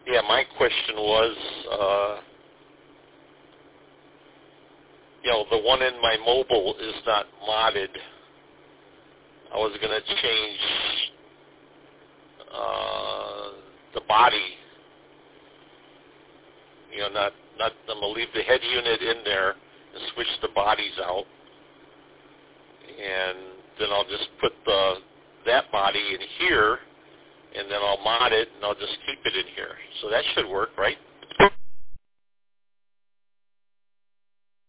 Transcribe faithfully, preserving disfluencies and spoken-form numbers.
Yeah, my question was, uh, you know, the one in my mobile is not modded. I was going to change uh, the body. You know, not not. I'm going to leave the head unit in there and switch the bodies out, and then I'll just put the that body in here, and then I'll mod it, and I'll just keep it in here. So that should work, right?